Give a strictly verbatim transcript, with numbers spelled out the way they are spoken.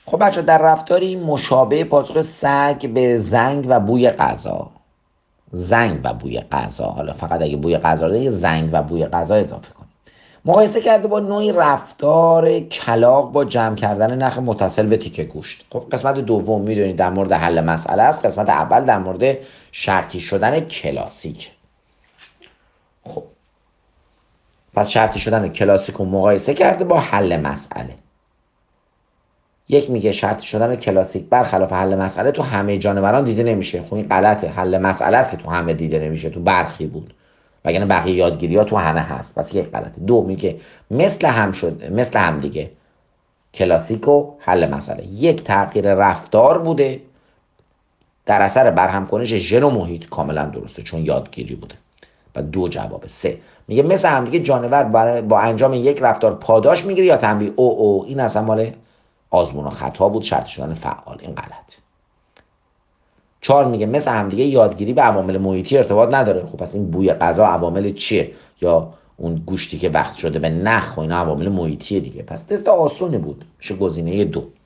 خب بچه در رفتاری مشابه پاسخ سگ به زنگ و بوی غذا. زنگ و بوی غذا، حالا فقط اگه بوی غذا رو یه زنگ و بوی غذا اضافه کنیم. مقایسه کرده با نوعی رفتار کلاغ با جمع کردن نخ متصل به تیکه گوشت. خب قسمت دوم میدونید در مورد حل مسئله است، قسمت اول در مورد شرطی شدن کلاسیک. خب پس شرطی شدن کلاسیک رو مقایسه کرده با حل مسئله. یک میگه شرطی شدن کلاسیک برخلاف حل مسئله تو همه جانوران دیده نمیشه. خب این غلطه، حل مسئله است که تو همه دیده نمیشه، تو برخی بود، وگرنه بقیه یادگیری ها تو همه هست. پس یک غلطه. دو میگه مثل هم شد، مثل هم دیگه کلاسیک و حل مسئله یک تغییر رفتار بوده در اثر برهم کنش ژن و محیط. کاملا درسته چون یادگیری بوده. و دو جوابه. سه میگه مثل هم دیگه جانور با انجام یک رفتار پاداش میگیره یا تنبیه. او او این اصلا مال آزمون و خطا بود، شرط شدن فعال. این غلط. چهار میگه مثل هم دیگه یادگیری به عوامل محیطی ارتباط نداره. خب پس این بوی غذا عوامل چیه؟ یا اون گوشتی که وقت شده به نخ و اینا عوامل محیطی دیگه. پس تست آسونی بود، میشه گزینه دو.